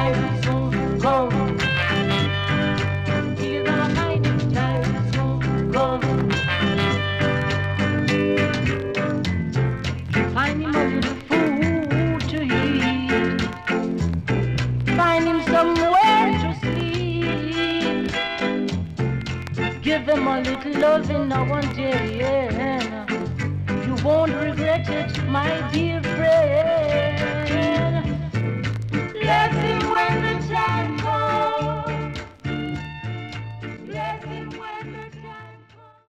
time soon come. You're gonna find him time soon come. Find him a little food to eat. Find him somewhere to sleep. Give him a little loving now one day, yeah. You won't regret it, my dear friend.